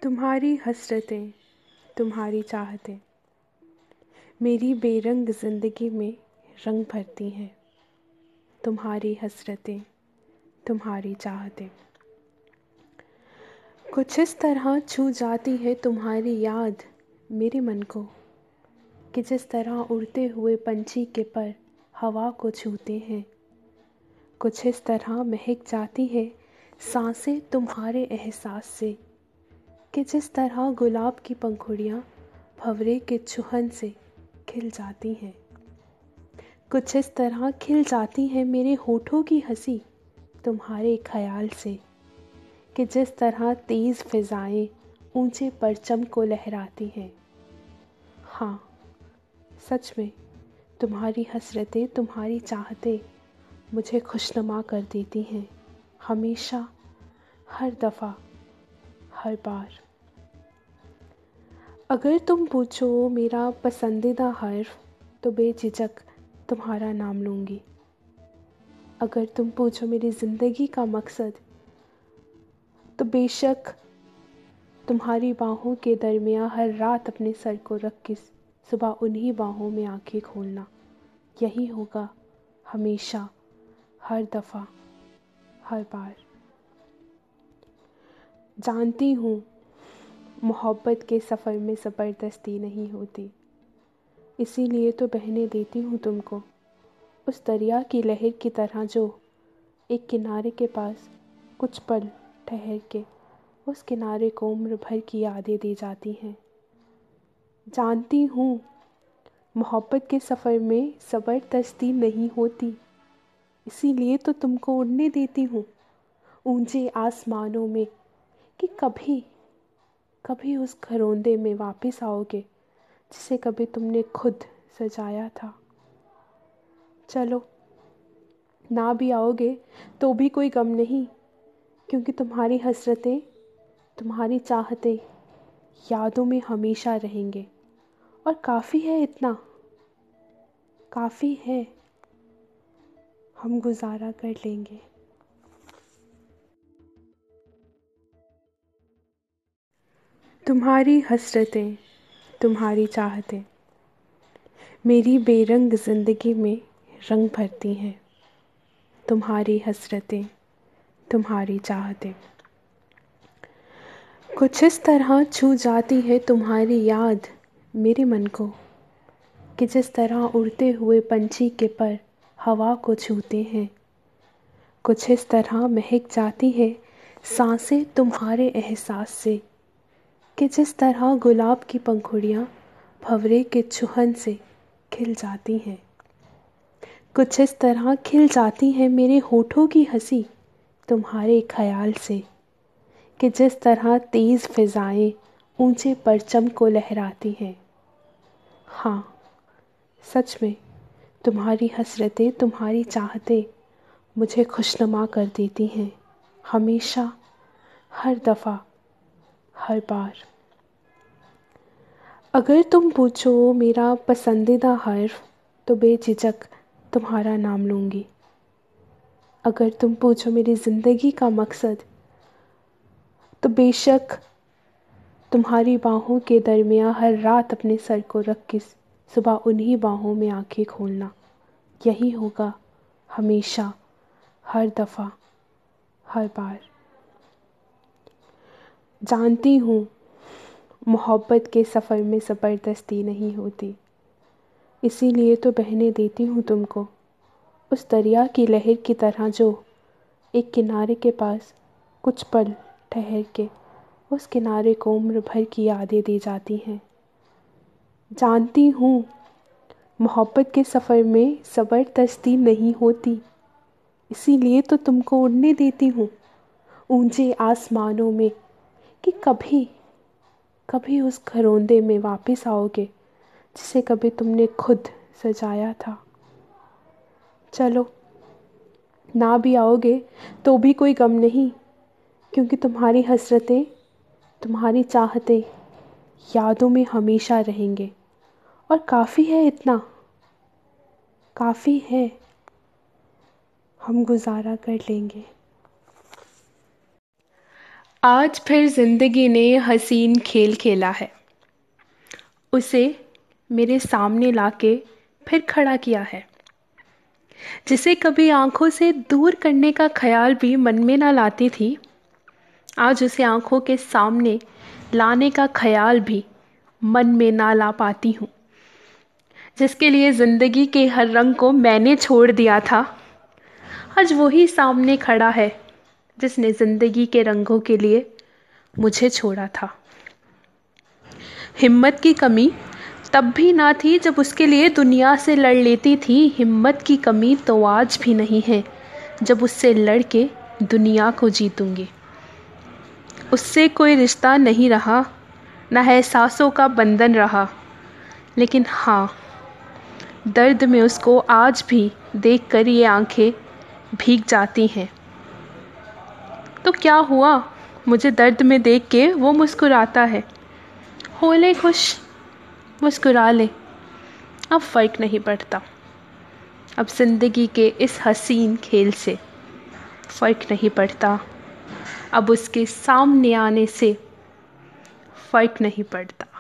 तुम्हारी हसरतें, तुम्हारी चाहतें मेरी बेरंग ज़िंदगी में रंग भरती हैं। तुम्हारी हसरतें, तुम्हारी चाहतें कुछ इस तरह छू जाती है तुम्हारी याद मेरे मन को, कि जिस तरह उड़ते हुए पंछी के पर हवा को छूते हैं। कुछ इस तरह महक जाती है सांसें तुम्हारे एहसास से, कि जिस तरह गुलाब की पंखुड़ियाँ भंवरे के चुहन से खिल जाती हैं। कुछ इस तरह खिल जाती है मेरे होठों की हंसी तुम्हारे ख्याल से, कि जिस तरह तेज़ फिज़ाएं ऊंचे परचम को लहराती हैं। हाँ, सच में तुम्हारी हसरतें, तुम्हारी चाहतें मुझे खुशनुमा कर देती हैं, हमेशा, हर दफ़ा, हर बार। अगर तुम पूछो मेरा पसंदीदा हर्फ, तो बेझिझक तुम्हारा नाम लूँगी। अगर तुम पूछो मेरी ज़िंदगी का मकसद, तो बेशक तुम्हारी बाहों के दरमियाँ हर रात अपने सर को रख के सुबह उन्हीं बाहों में आंखें खोलना, यही होगा हमेशा, हर दफ़ा, हर बार। जानती हूँ मोहब्बत के सफ़र में ज़बरदस्ती नहीं होती, इसीलिए तो बहने देती हूँ तुमको उस दरिया की लहर की तरह, जो एक किनारे के पास कुछ पल ठहर के उस किनारे को उम्र भर की यादें दे जाती हैं। जानती हूँ मोहब्बत के सफ़र में ज़बरदस्ती नहीं होती, इसीलिए तो तुमको उड़ने देती हूँ ऊंचे आसमानों में, कि कभी कभी उस घरौंदे में वापस आओगे जिसे कभी तुमने खुद सजाया था। चलो, ना भी आओगे तो भी कोई गम नहीं, क्योंकि तुम्हारी हसरतें, तुम्हारी चाहतें यादों में हमेशा रहेंगे। और काफ़ी है, इतना काफ़ी है, हम गुजारा कर लेंगे। तुम्हारी हसरतें, तुम्हारी चाहतें मेरी बेरंग ज़िंदगी में रंग भरती हैं। तुम्हारी हसरतें, तुम्हारी चाहतें कुछ इस तरह छू जाती है तुम्हारी याद मेरे मन को, कि जिस तरह उड़ते हुए पंछी के पर हवा को छूते हैं। कुछ इस तरह महक जाती है सांसें तुम्हारे एहसास से, कि जिस तरह गुलाब की पंखुड़ियाँ भंवरे के चुहन से खिल जाती हैं। कुछ इस तरह खिल जाती है मेरे होठों की हंसी तुम्हारे ख्याल से, कि जिस तरह तेज़ फिज़ाएं ऊंचे परचम को लहराती हैं। हाँ, सच में तुम्हारी हसरतें, तुम्हारी चाहतें मुझे खुशनुमा कर देती हैं, हमेशा, हर दफ़ा, हर बार। अगर तुम पूछो मेरा पसंदीदा हर्फ, तो बेझिझक तुम्हारा नाम लूँगी। अगर तुम पूछो मेरी ज़िंदगी का मकसद, तो बेशक तुम्हारी बाहों के दरमियाँ हर रात अपने सर को रख के सुबह उन्हीं बाहों में आंखें खोलना, यही होगा हमेशा, हर दफ़ा, हर बार। जानती हूँ मोहब्बत के सफ़र में ज़बरदस्ती नहीं होती, इसीलिए तो बहने देती हूँ तुमको उस दरिया की लहर की तरह, जो एक किनारे के पास कुछ पल ठहर के उस किनारे को उम्र भर की यादें दे जाती हैं। जानती हूँ मोहब्बत के सफ़र में ज़बरदस्ती नहीं होती, इसीलिए तो तुमको उड़ने देती हूँ ऊंचे आसमानों में, कि कभी कभी उस घरौंदे में वापस आओगे जिसे कभी तुमने खुद सजाया था। चलो, ना भी आओगे तो भी कोई गम नहीं, क्योंकि तुम्हारी हसरतें, तुम्हारी चाहतें यादों में हमेशा रहेंगे। और काफ़ी है, इतना काफ़ी है, हम गुजारा कर लेंगे। आज फिर जिंदगी ने हसीन खेल खेला है, उसे मेरे सामने लाके फिर खड़ा किया है। जिसे कभी आंखों से दूर करने का ख्याल भी मन में ना लाती थी, आज उसे आंखों के सामने लाने का ख्याल भी मन में ना ला पाती हूँ। जिसके लिए जिंदगी के हर रंग को मैंने छोड़ दिया था, आज वही सामने खड़ा है जिसने जिंदगी के रंगों के लिए मुझे छोड़ा था। हिम्मत की कमी तब भी ना थी जब उसके लिए दुनिया से लड़ लेती थी। हिम्मत की कमी तो आज भी नहीं है जब उससे लड़ के दुनिया को जीतूंगी। उससे कोई रिश्ता नहीं रहा, ना है सांसों का बंधन रहा, लेकिन हाँ, दर्द में उसको आज भी देख कर ये आंखें भीग जाती हैं। तो क्या हुआ, मुझे दर्द में देख के वो मुस्कुराता है। हो ले खुश, मुस्कुरा ले, अब फ़र्क नहीं पड़ता। अब ज़िंदगी के इस हसीन खेल से फ़र्क नहीं पड़ता। अब उसके सामने आने से फ़र्क नहीं पड़ता।